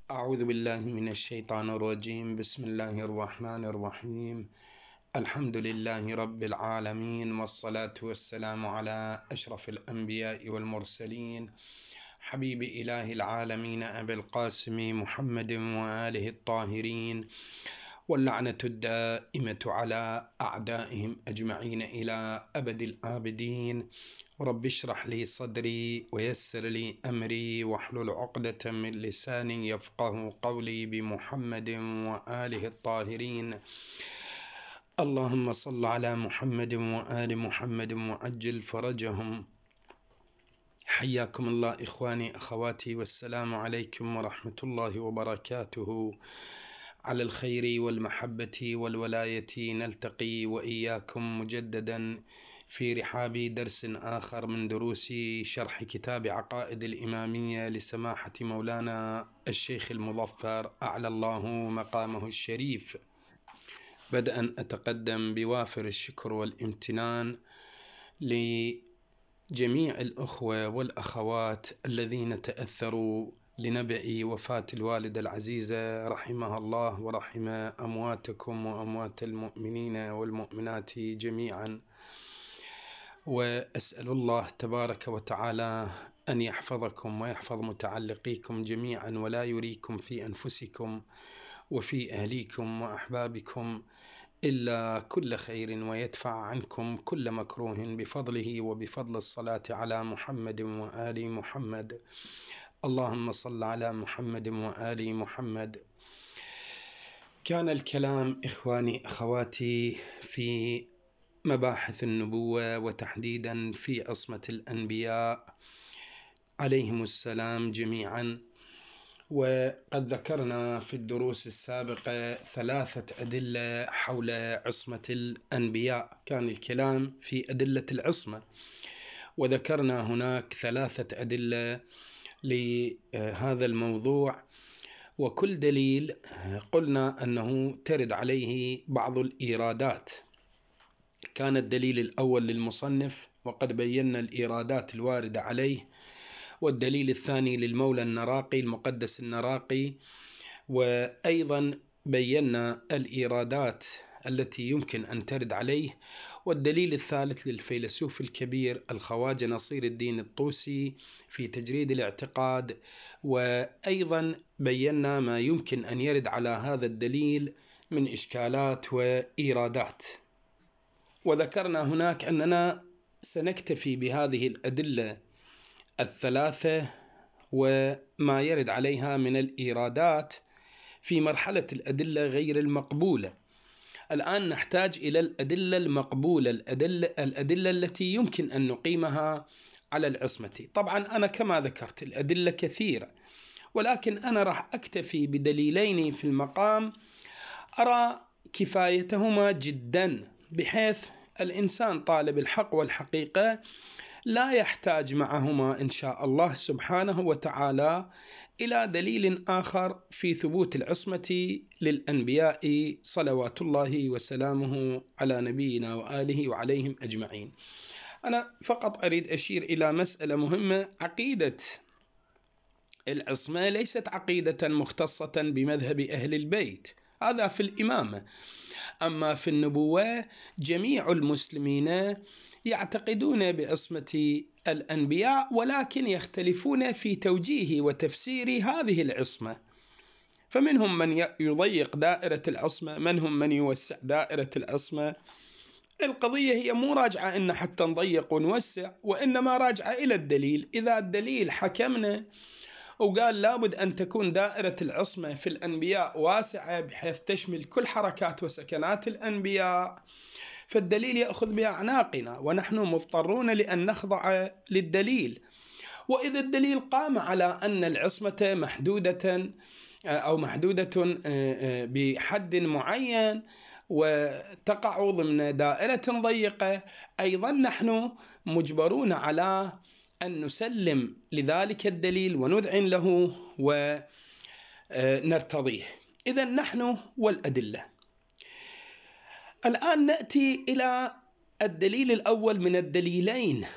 أعوذ بالله من الشيطان الرجيم. بسم الله الرحمن الرحيم. الحمد لله رب العالمين، والصلاة والسلام على أشرف الأنبياء والمرسلين، حبيب إله العالمين أبي القاسم محمد وآله الطاهرين، واللعنة الدائمة على أعدائهم أجمعين إلى أبد الآبدين. رب اشرح لي صدري ويسر لي أمري واحلل عقدة من لساني يفقه قولي، بمحمد وآله الطاهرين. اللهم صل على محمد وآل محمد وعجل فرجهم. حياكم الله إخواني أخواتي، والسلام عليكم ورحمة الله وبركاته. على الخير والمحبة والولاية نلتقي وإياكم مجددا في رحاب درس آخر من دروس شرح كتاب عقائد الإمامية لسماحة مولانا الشيخ المظفر أعلى الله مقامه الشريف. بدءا أتقدم بوافر الشكر والامتنان لجميع الأخوة والأخوات الذين تأثروا لنبأ وفاة الوالدة العزيزة رحمها الله، ورحم أمواتكم وأموات المؤمنين والمؤمنات جميعا. وأسأل الله تبارك وتعالى أن يحفظكم ويحفظ متعلقيكم جميعا، ولا يريكم في أنفسكم وفي أهليكم وأحبابكم إلا كل خير، ويدفع عنكم كل مكروه بفضله وبفضل الصلاة على محمد وآل محمد. اللهم صل على محمد وآل محمد. كان الكلام إخواني أخواتي في مباحث النبوة، وتحديدا في عصمة الأنبياء عليهم السلام جميعا. وقد ذكرنا في الدروس السابقة 3 أدلة حول عصمة الأنبياء. كان الكلام في أدلة العصمة، وذكرنا هناك 3 أدلة لهذا الموضوع، وكل دليل قلنا أنه ترد عليه بعض الإيرادات. كان الدليل الأول للمصنف، وقد بينا الإيرادات الواردة عليه، والدليل الثاني للمولى النراقي المقدس النراقي، وأيضا بينا الإيرادات التي يمكن أن ترد عليه، والدليل الثالث للفيلسوف الكبير الخواجة نصير الدين الطوسي في تجريد الاعتقاد، وأيضا بينا ما يمكن أن يرد على هذا الدليل من إشكالات وإيرادات. وذكرنا هناك أننا سنكتفي بهذه الأدلة 3 وما يرد عليها من الإيرادات في مرحلة الأدلة غير المقبولة. الآن نحتاج إلى الأدلة المقبولة، الأدلة التي يمكن أن نقيمها على العصمة. طبعا أنا كما ذكرت الأدلة كثيرة، ولكن أنا راح أكتفي بدليلين في المقام أرى كفايتهما جدا، بحيث الإنسان طالب الحق والحقيقة لا يحتاج معهما إن شاء الله سبحانه وتعالى إلى دليل آخر في ثبوت العصمة للأنبياء صلوات الله وسلامه على نبينا وآله وعليهم أجمعين. أنا فقط أريد أشير إلى مسألة مهمة. عقيدة العصمة ليست عقيدة مختصة بمذهب أهل البيت، هذا في الإمامة. أما في النبوة جميع المسلمين يعتقدون بعصمة الأنبياء، ولكن يختلفون في توجيه وتفسير هذه العصمة. فمنهم من يضيق دائرة العصمة، منهم من يوسع دائرة العصمة. القضية هي مو راجعة إن حتى نضيق ونوسع، وإنما راجعة إلى الدليل. إذا الدليل حكمنا وقال لابد أن تكون دائرة العصمة في الأنبياء واسعة بحيث تشمل كل حركات وسكنات الأنبياء، فالدليل يأخذ بأعناقنا، ونحن مضطرون لأن نخضع للدليل. وإذا الدليل قام على أن العصمة محدودة أو محدودة بحد معين وتقع ضمن دائرة ضيقة، أيضا نحن مجبرون على أن نسلم لذلك الدليل ونذعن له ونرتضيه. إذن نحن والأدلة. الآن نأتي إلى الدليل الأول من الدليلين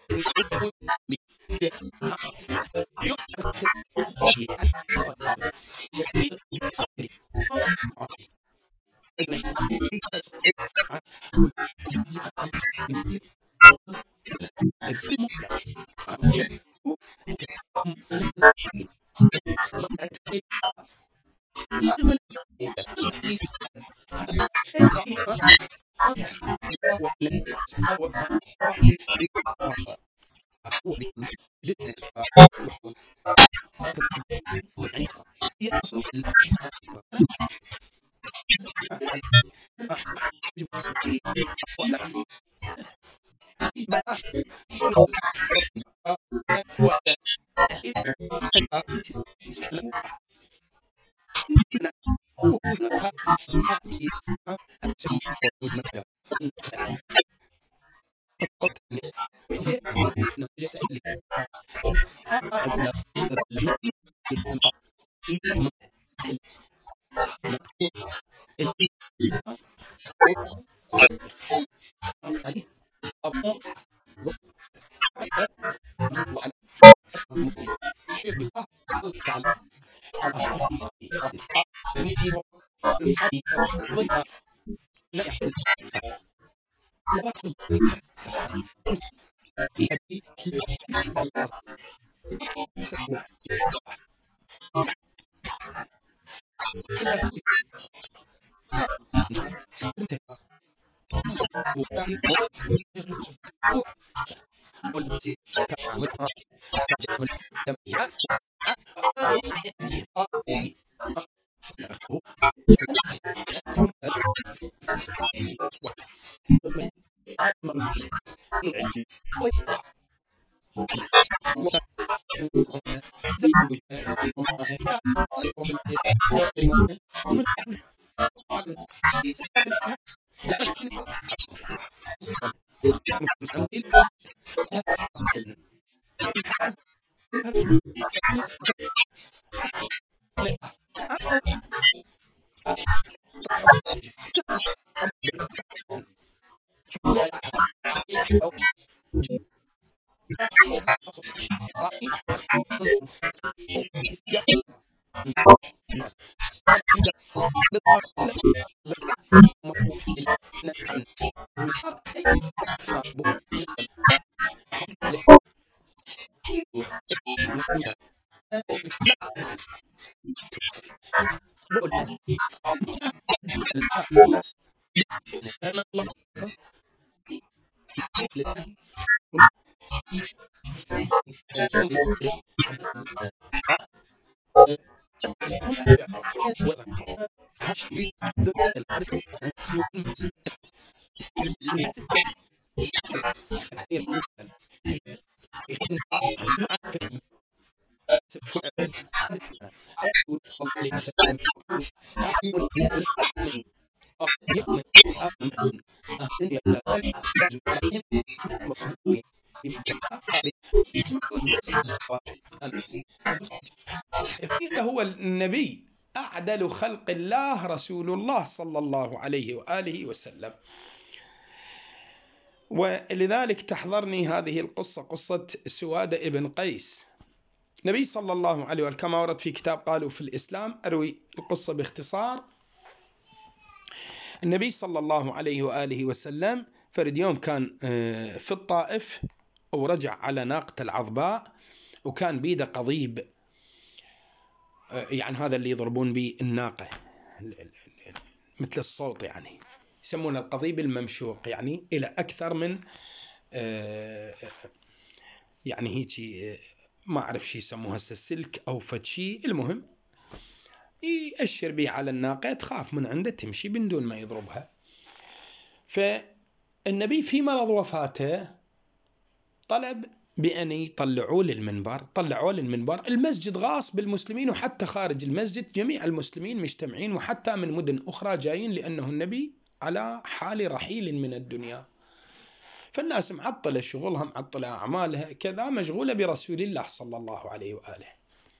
هو النبي أعدل خلق الله رسول الله صلى الله عليه وآله وسلم. ولذلك تحضرني هذه القصة، قصة سوادة ابن قيس. النبي صلى الله عليه وآله كما ورد في كتاب قالوا في الإسلام، أروي القصة باختصار. النبي صلى الله عليه وآله وسلم فرد يوم كان في الطائف ورجع على ناقة العظباء، وكان بيده قضيب، يعني هذا اللي يضربون به الناقة مثل الصوت، يعني يسمونه القضيب الممشوق، يعني إلى أكثر من يعني هيك ما أعرف شي يسموها السلك أو فتشي، المهم يأشر به على الناقة تخاف من عنده تمشي من دون ما يضربها. فالنبي في مرض وفاته طلب بأن يطلعوا للمنبر. طلعوا للمنبر، المسجد غاص بالمسلمين، وحتى خارج المسجد جميع المسلمين مجتمعين، وحتى من مدن أخرى جايين، لأنه النبي على حال رحيل من الدنيا. فالناس معطلة شغلها، معطلة أعمالها، كذا مشغولة برسول الله صلى الله عليه وآله.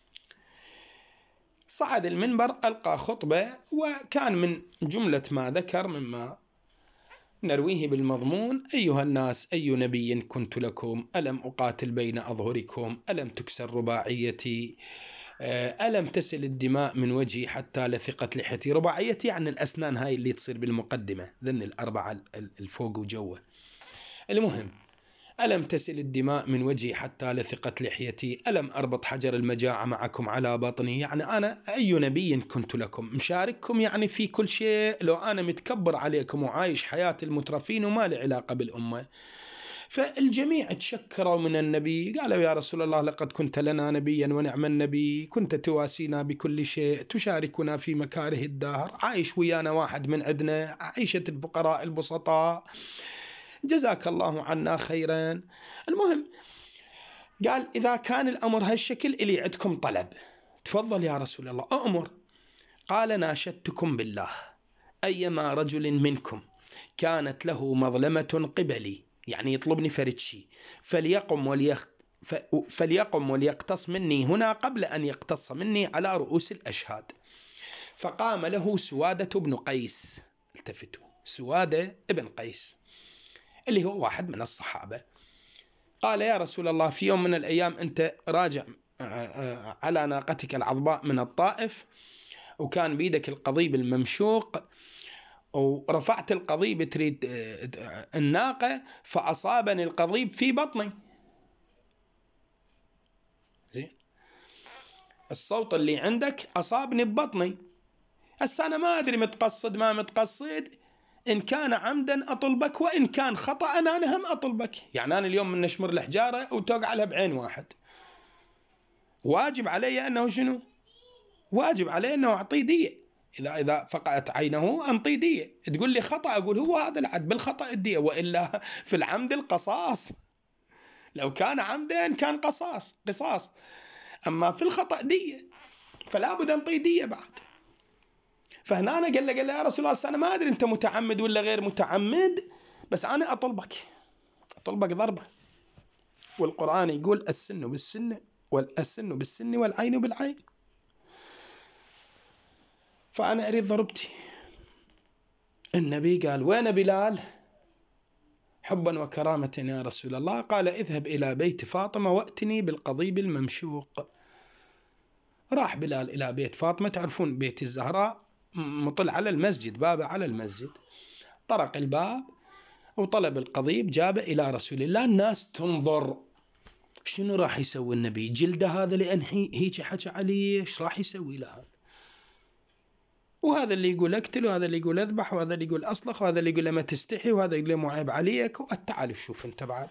صعد المنبر، ألقى خطبة، وكان من جملة ما ذكر مما نرويه بالمضمون: أيها الناس، أي نبي كنت لكم؟ ألم أقاتل بين أظهركم؟ ألم تكسر رباعيتي؟ ألم تسل الدماء من وجهي حتى لثقت لحيتي؟ رباعيتي عن الأسنان، هاي اللي تصير بالمقدمة، ذن الأربعة الفوق وجوه. المهم: ألم تسل الدماء من وجهي حتى لثقت لحيتي؟ ألم أربط حجر المجاعة معكم على بطني؟ يعني أنا أي نبي كنت لكم؟ مشارككم يعني في كل شيء، لو أنا متكبر عليكم وعايش حياة المترفين وما لي علاقة بالأمة. فالجميع تشكروا من النبي، قالوا: يا رسول الله، لقد كنت لنا نبيا ونعم النبي، كنت تواسينا بكل شيء، تشاركنا في مكاره الدهر، عايش ويانا واحد من عندنا، عيشة الفقراء البسطاء، جزاك الله عنا خيرا. المهم قال: إذا كان الأمر هالشكل، إلي عندكم طلب. تفضل يا رسول الله، أمر. قال: ناشدتكم بالله، أيما رجل منكم كانت له مظلمة قبلي، يعني يطلبني فرد فليقم وليقتص مني هنا قبل أن يقتص مني على رؤوس الأشهاد. فقام له سوادة بن قيس. التفتوا: سوادة ابن قيس اللي هو واحد من الصحابة. قال: يا رسول الله، في يوم من الأيام أنت راجع على ناقتك العظباء من الطائف، وكان بيدك القضيب الممشوق، ورفعت القضيب تريد الناقة، فأصابني القضيب في بطني. زين، الصوت اللي عندك أصابني ببطني. هسه أنا ما أدري متقصد ما متقصد، إن كان عمدا أطلبك، وإن كان خطأ أنا هم أطلبك. يعني أنا اليوم من نشمر الحجارة وتوقع لها بعين واحد، واجب علي أنه شنو؟ واجب علي أنه أعطيه دية. إذا فقعت عينه أنطي دية. تقول لي خطأ، أقول هو هذا العد، بالخطأ الدية، وإلا في العمد القصاص. لو كان عمدا كان قصاص، أما في الخطأ دية، فلا بد أنطي دية بعد. فهنا قال له يا رسول الله، أنا ما أدري أنت متعمد ولا غير متعمد، بس أنا أطلبك ضربة، والقرآن يقول: السن بالسن والعين بالعين. فأنا أريد ضربتي. النبي قال: وين بلال؟ حبا وكرامة يا رسول الله. قال: اذهب إلى بيت فاطمة وأتني بالقضيب الممشوق. راح بلال إلى بيت فاطمة، تعرفون بيت الزهراء مطل على المسجد، بابه على المسجد. طرق الباب وطلب القضيب، جابه إلى رسول الله. الناس تنظر، شنو راح يسوي النبي؟ جلده هذا لأن هيك حكى عليه، ايش راح يسوي له؟ وهذا اللي يقول اقتل، وهذا اللي يقول اذبح، وهذا اللي يقول اصلخ، وهذا اللي يقول ما تستحي، وهذا يقول مو عيب عليك. تعال شوف انت بعد.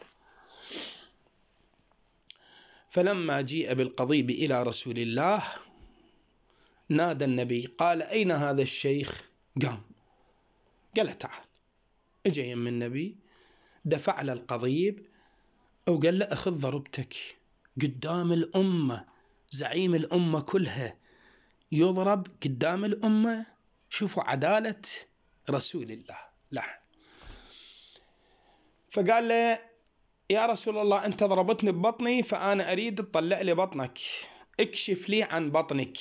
فلما جيء بالقضيب إلى رسول الله، نادى النبي، قال: أين هذا الشيخ؟ قال: تعال. اجى يم النبي، دفع له القضيب وقال له: أخذ ضربتك قدام الأمة، زعيم الأمة كلها يضرب قدام الأمة. شوفوا عدالة رسول الله. لا. فقال له: يا رسول الله، أنت ضربتني ببطني، فأنا أريد تطلع لي بطنك، اكشف لي عن بطنك.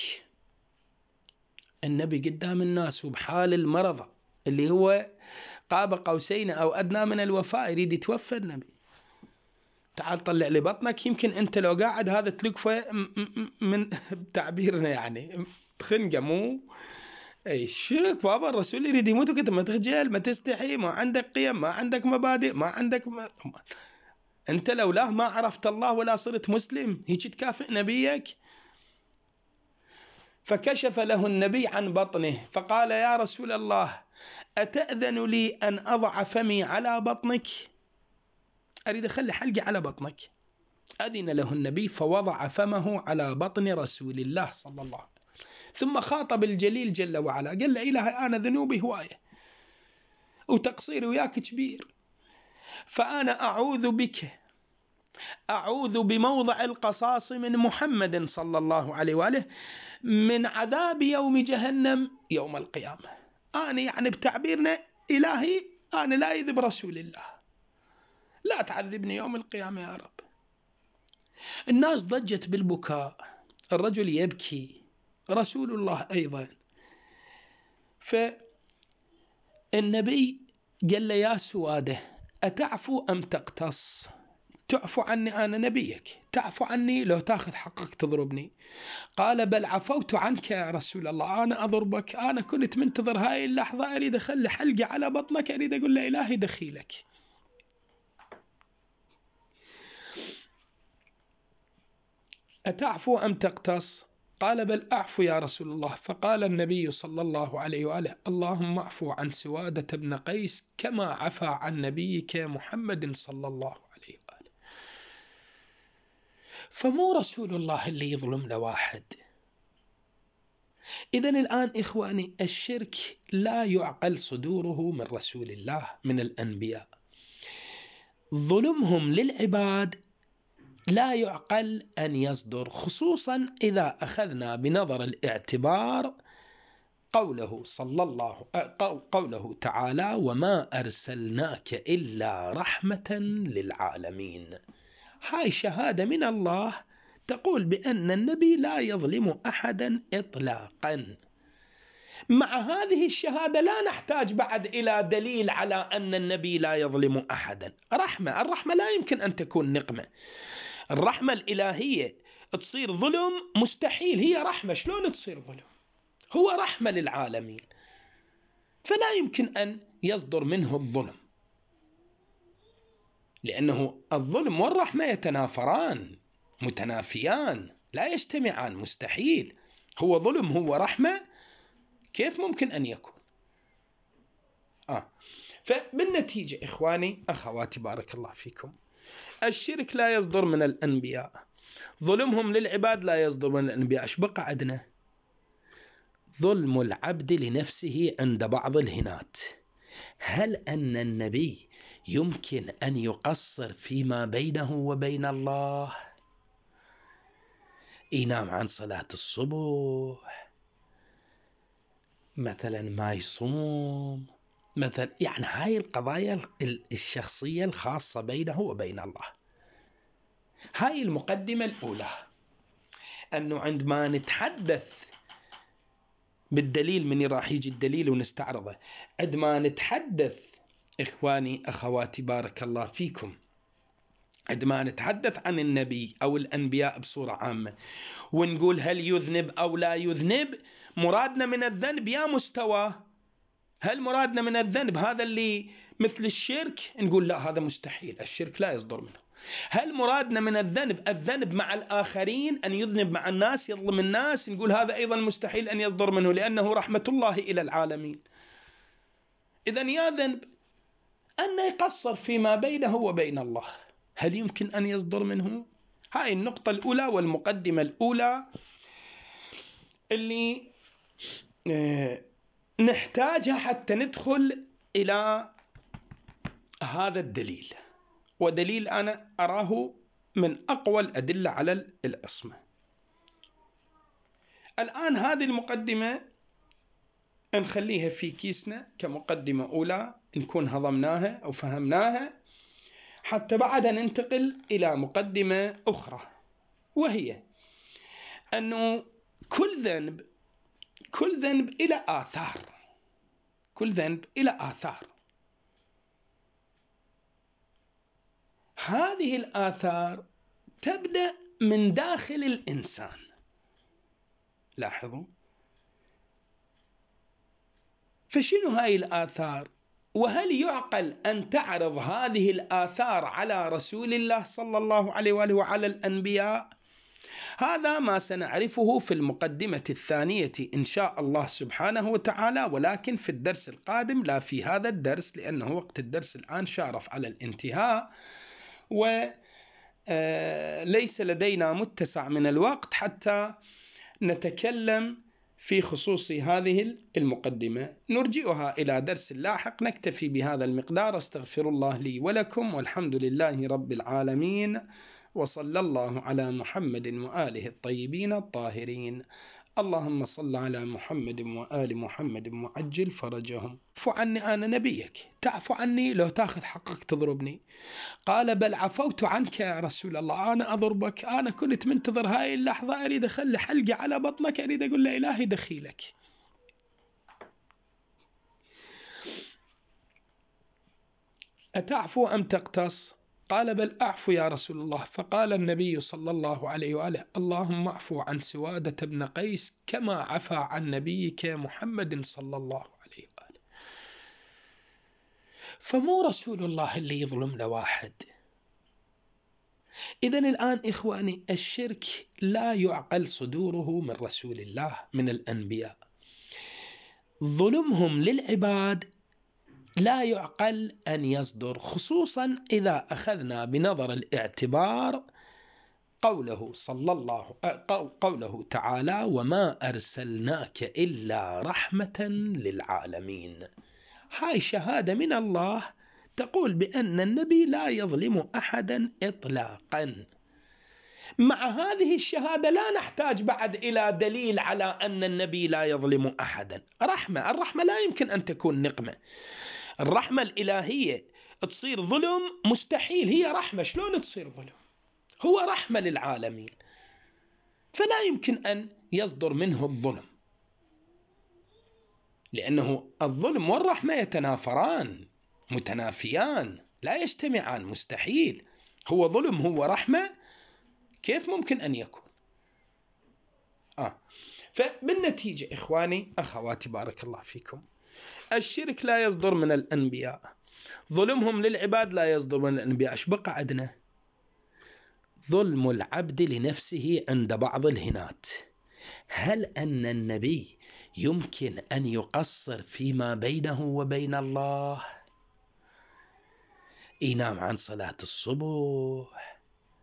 النبي قدام الناس وبحال المرض اللي هو قاب قوسين أو أدنى من الوفاء، يريد يتوفى النبي. تعال طلع لي بطنك، يمكن أنت لو قاعد هذا تلقفه من تعبيرنا يعني خنقة، مو اي شرك بابا. الرسول يريد يموت وكنت ما تخجل، ما تستحي، ما عندك قيم، ما عندك مبادئ، ما عندك انت لولاه ما عرفت الله ولا صرت مسلم، هيك تكافئ نبيك؟ فكشف له النبي عن بطنه، فقال: يا رسول الله، أتأذن لي أن أضع فمي على بطنك؟ أريد أخلي حلقي على بطنك. أذن له النبي، فوضع فمه على بطن رسول الله صلى الله عليه وسلم. ثم خاطب الجليل جل وعلا، قال له: إلهي، أنا ذنوبي هواية وتقصيري وياك كبير، فأنا أعوذ بموضع القصاص من محمد صلى الله عليه وآله من عذاب يوم جهنم يوم القيامة. أنا يعني بتعبيرنا إلهي، أنا لا يذب رسول الله، لا تعذبني يوم القيامة يا رب. الناس ضجت بالبكاء، الرجل يبكي، رسول الله أيضا. فالنبي قال له يا سوادة أتعفو أم تقتص؟ تعفو عني أنا نبيك، تعفو عني لو تأخذ حقك تضربني. قال بل عفوت عنك يا رسول الله، أنا أضربك؟ أنا كنت منتظر هاي اللحظة، أريد أخلي حلقي على بطنك، أريد أقول له إلهي دخيلك. أتعفو أم تقتص؟ قال بل أعفو يا رسول الله. فقال النبي صلى الله عليه وآله اللهم اعفو عن سوادة بن قيس كما عفا عن نبيك محمد صلى الله عليه وآله. فمو رسول الله اللي يظلم لواحد. إذن الآن إخواني الشرك لا يعقل صدوره من رسول الله من الأنبياء. ظلمهم للعباد لا يعقل أن يصدر، خصوصا إذا أخذنا بنظر الاعتبار قوله تعالى وما أرسلناك إلا رحمة للعالمين. هاي شهادة من الله تقول بأن النبي لا يظلم أحدا إطلاقا. مع هذه الشهادة لا نحتاج بعد إلى دليل على أن النبي لا يظلم أحدا. الرحمة لا يمكن أن تكون نقمة. الرحمة الإلهية تصير ظلم مستحيل، هي رحمة شلون تصير ظلم؟ هو رحمة للعالمين، فلا يمكن أن يصدر منه الظلم، لأنه الظلم والرحمة يتنافران متنافيان لا يجتمعان، مستحيل. هو ظلم هو رحمة، كيف ممكن أن يكون؟ فبالنتيجة إخواني أخواتي بارك الله فيكم، الشرك لا يصدر من الأنبياء، ظلمهم للعباد لا يصدر من الأنبياء. إيش بقى عندنا؟ ظلم العبد لنفسه عند بعض الهنات. هل أن النبي يمكن أن يقصر فيما بينه وبين الله؟ ينام عن صلاة الصبح مثلا، ما يصوم مثلا، يعني هاي القضايا الشخصية الخاصة بينه وبين الله. هاي المقدمة الأولى، أنه عندما نتحدث بالدليل، من راح يجي الدليل ونستعرضه، عندما نتحدث إخواني أخواتي بارك الله فيكم، عندما نتحدث عن النبي أو الأنبياء بصورة عامة ونقول هل يذنب أو لا يذنب، مرادنا من الذنب يا مستوى. هل مرادنا من الذنب هذا اللي مثل الشرك؟ نقول لا، هذا مستحيل، الشرك لا يصدر منه. هل مرادنا من الذنب مع الآخرين، أن يذنب مع الناس يظلم الناس؟ نقول هذا أيضا مستحيل أن يصدر منه، لأنه رحمة الله إلى العالمين. إذن يا ذنب أن يقصر فيما بينه وبين الله، هل يمكن أن يصدر منه؟ هاي النقطة الأولى والمقدمة الأولى اللي نحتاجها حتى ندخل إلى هذا الدليل، ودليل أنا أراه من أقوى الأدلة على العصمة. الآن هذه المقدمة نخليها في كيسنا كمقدمة أولى، نكون هضمناها أو فهمناها، حتى بعدها ننتقل إلى مقدمة أخرى، وهي أنه كل ذنب إلى آثار، كل ذنب إلى آثار. هذه الآثار تبدأ من داخل الإنسان. لاحظوا، فشنو هاي الآثار؟ وهل يعقل أن تعرض هذه الآثار على رسول الله صلى الله عليه وآله وعلى الأنبياء؟ هذا ما سنعرفه في المقدمة الثانية إن شاء الله سبحانه وتعالى، ولكن في الدرس القادم، لا في هذا الدرس، لأنه وقت الدرس الآن شارف على الانتهاء، وليس لدينا متسع من الوقت حتى نتكلم في خصوص هذه المقدمة. نرجئها إلى درس لاحق. نكتفي بهذا المقدار. استغفر الله لي ولكم، والحمد لله رب العالمين، وصلى الله على محمد وآله الطيبين الطاهرين. اللهم صل على محمد وآل محمد وعجل فرجهم. اعف عني أنا نبيك، تعفو عني لو تأخذ حقك تضربني. قال بل عفوت عنك يا رسول الله، أنا أضربك؟ أنا كنت منتظر هاي اللحظة، أريد أخلي حلقي على بطنك، أريد أقول له إلهي دخيلك. أتعفو أم تقتص؟ قال بل أعفو يا رسول الله. فقال النبي صلى الله عليه وآله اللهم اعفو عن سوادة بن قيس كما عفا عن نبيك محمد صلى الله عليه وآله. فمو رسول الله اللي يظلم لواحد. إذن الآن إخواني، الشرك لا يعقل صدوره من رسول الله من الأنبياء. ظلمهم للعباد لا يعقل أن يصدر، خصوصا إذا أخذنا بنظر الاعتبار قوله تعالى وما أرسلناك إلا رحمة للعالمين. هاي شهادة من الله تقول بأن النبي لا يظلم أحدا إطلاقا. مع هذه الشهادة لا نحتاج بعد إلى دليل على أن النبي لا يظلم أحدا. الرحمة لا يمكن أن تكون نقمة. الرحمة الإلهية تصير ظلم؟ مستحيل. هي رحمة، شلون تصير ظلم؟ هو رحمة للعالمين، فلا يمكن أن يصدر منه الظلم، لأنه الظلم والرحمة يتنافران متنافيان لا يجتمعان، مستحيل. هو ظلم هو رحمة، كيف ممكن أن يكون؟ فبالنتيجة إخواني أخواتي بارك الله فيكم، الشرك لا يصدر من الأنبياء، ظلمهم للعباد لا يصدر من الأنبياء. إيش بقى عندنا؟ ظلم العبد لنفسه عند بعض الهنات. هل أن النبي يمكن أن يقصر فيما بينه وبين الله؟ ينام عن صلاة الصبح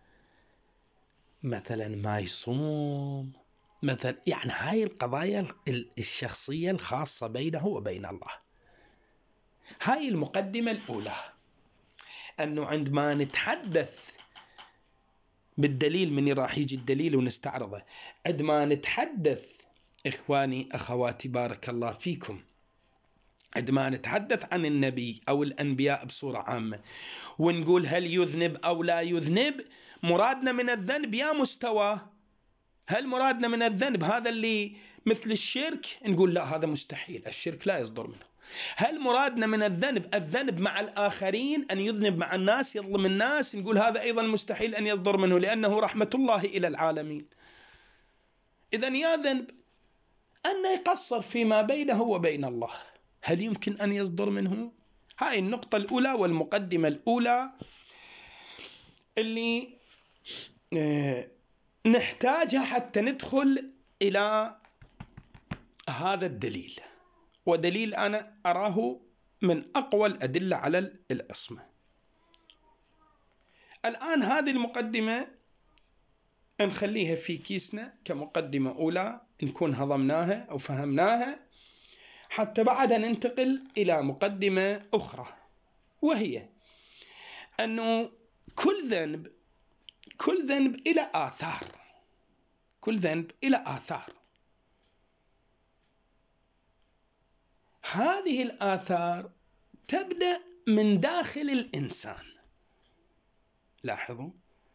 مثلا، ما يصوم مثلا، يعني هاي القضايا الشخصية الخاصة بينه وبين الله. هاي المقدمة الأولى، أنه عندما نتحدث بالدليل، من راح يجي الدليل ونستعرضه، عندما نتحدث إخواني أخواتي بارك الله فيكم، عندما نتحدث عن النبي أو الأنبياء بصورة عامة ونقول هل يذنب أو لا يذنب، مرادنا من الذنب يا مستوى. هل مرادنا من الذنب هذا اللي مثل الشرك؟ نقول لا، هذا مستحيل، الشرك لا يصدر منه. هل مرادنا من الذنب مع الآخرين، أن يذنب مع الناس يظلم الناس؟ نقول هذا أيضا مستحيل أن يصدر منه، لأنه رحمة الله إلى العالمين. إذن يا ذنب أن يقصر فيما بينه وبين الله، هل يمكن أن يصدر منه؟ هاي النقطة الأولى والمقدمة الأولى اللي نحتاجها حتى ندخل إلى هذا الدليل، ودليل أنا أراه من أقوى الأدلة على العصمة. الآن هذه المقدمة نخليها في كيسنا كمقدمة أولى، نكون هضمناها أو فهمناها، حتى بعدها ننتقل إلى مقدمة أخرى، وهي أنه كل ذنب إلى آثار، كل ذنب إلى آثار. هذه الآثار تبدأ من داخل الإنسان. لاحظوا،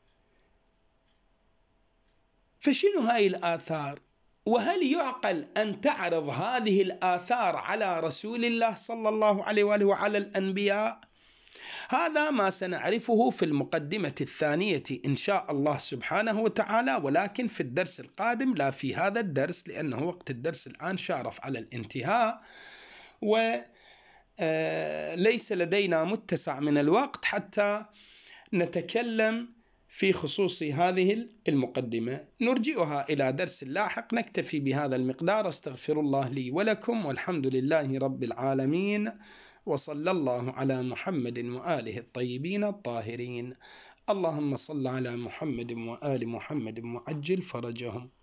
فشنو هاي الآثار؟ وهل يعقل أن تعرض هذه الآثار على رسول الله صلى الله عليه وآله وعلى الأنبياء؟ هذا ما سنعرفه في المقدمة الثانية إن شاء الله سبحانه وتعالى، ولكن في الدرس القادم، لا في هذا الدرس، لأنه وقت الدرس الآن شارف على الانتهاء، وليس لدينا متسع من الوقت حتى نتكلم في خصوص هذه المقدمة. نرجئها إلى درس لاحق. نكتفي بهذا المقدار. استغفر الله لي ولكم، والحمد لله رب العالمين، وصلى الله على محمد وآله الطيبين الطاهرين. اللهم صل على محمد وآل محمد وعجل فرجهم.